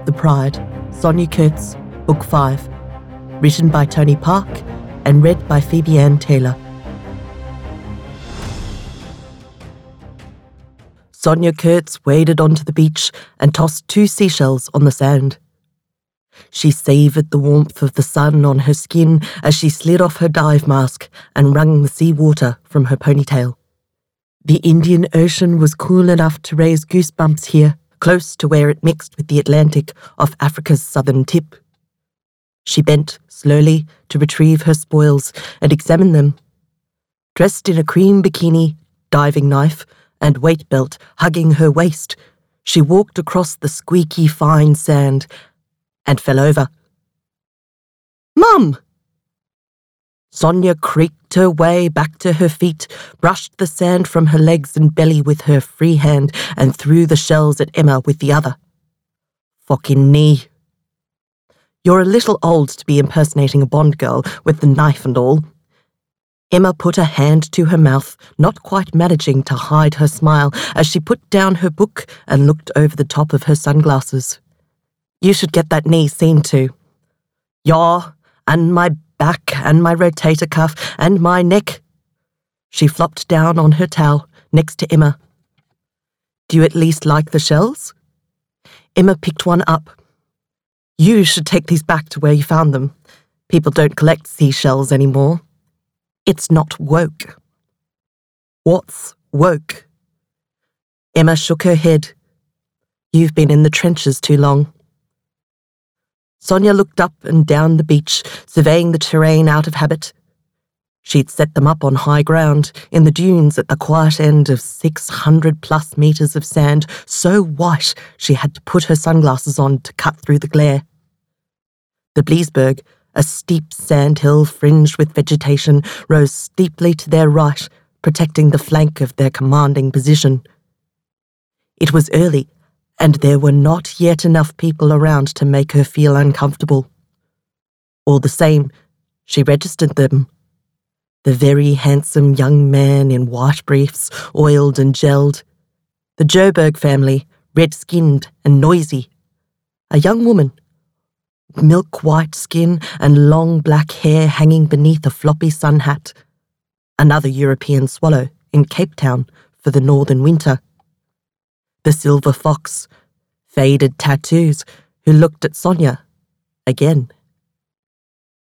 The Pride, Sonia Kurtz, Book 5. Written by Tony Park and read by Phoebe Ann Taylor. Sonia Kurtz waded onto the beach and tossed 2 seashells on the sand. She savoured the warmth of the sun on her skin as she slid off her dive mask and wrung the sea water from her ponytail. The Indian Ocean was cool enough to raise goosebumps here, close to where it mixed with the Atlantic off Africa's southern tip. She bent slowly to retrieve her spoils and examine them. Dressed in a cream bikini, diving knife, and weight belt hugging her waist, she walked across the squeaky fine sand and fell over. "Mum!" Sonia creaked her way back to her feet, brushed the sand from her legs and belly with her free hand, and threw the shells at Emma with the other. "Fucking knee. You're a little old to be impersonating a Bond girl with the knife and all." Emma put a hand to her mouth, not quite managing to hide her smile as she put down her book and looked over the top of her sunglasses. "You should get that knee seen to." "Yeah, and my back and my rotator cuff and my neck." She flopped down on her towel next to Emma. "Do you at least like the shells?" Emma picked one up. "You should take these back to where you found them. People don't collect seashells anymore. It's not woke." "What's woke?" Emma shook her head. "You've been in the trenches too long." Sonia looked up and down the beach, surveying the terrain out of habit. She'd set them up on high ground, in the dunes at the quiet end of 600+ meters of sand, so white she had to put her sunglasses on to cut through the glare. The Bliesberg, a steep sandhill fringed with vegetation, rose steeply to their right, protecting the flank of their commanding position. It was early, and there were not yet enough people around to make her feel uncomfortable. All the same, she registered them. The very handsome young man in white briefs, oiled and gelled. The Joburg family, red-skinned and noisy. A young woman, milk-white skin and long black hair hanging beneath a floppy sun hat. Another European swallow in Cape Town for the northern winter. The silver fox, faded tattoos, who looked at Sonia, again.